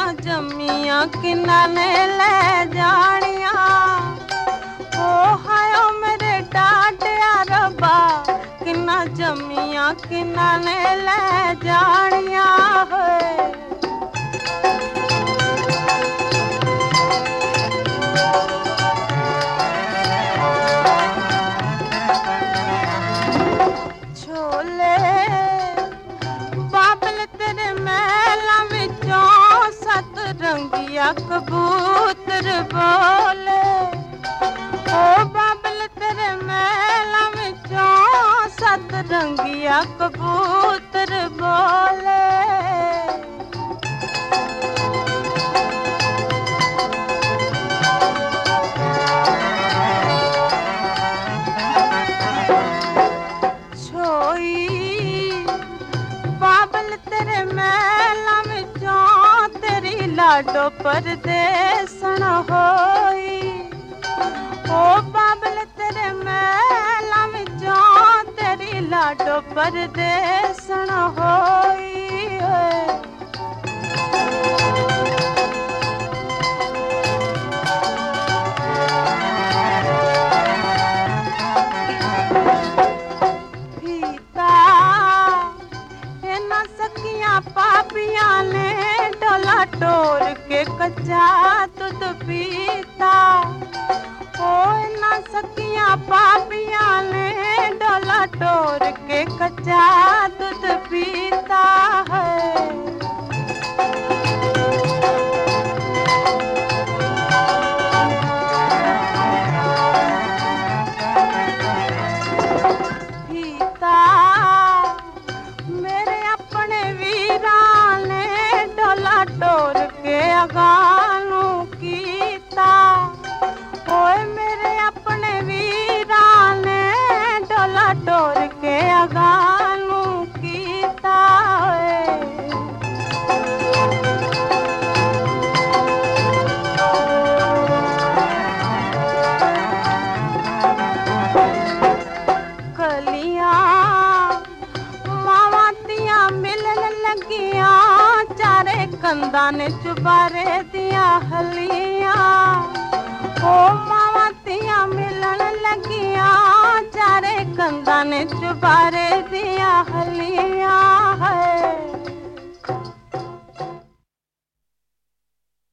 जमिया किन्ना ने ले जानिया। ओ हायो मेरे डाडिया रब्बा किन्ना जमिया किन्ना ने ले जानिया होए। रंगिया कबूतर बोले ओ बाबल तेरे मेला विचों सत रंगिया कबूतर बोले। छोई बाबल तेरे मेला विचों लाडो परदेसन होई। ओ बाबल तेरे मेला विचों तेरी लाडो परदेसन होई। फीता इना सकियां पापियां ने डोला टोर के कच्चा दूध पीता। ओ ना सकियां पापियां ने डोला टोर के कच्चा दूध पीता है। पीता मेरे अपने वीरा ने डोला टोर के अगानू कीता। ओए मेरे अपने वीरा ने डोला टोर के अगानू कीता। कलियां मावातियां मिलन लगियां चारे कंधा ने चुबारे दिया हलियां। ओ मावातियां मिलन लगियां चारे कंधा ने चुबारे दिया हलियां है।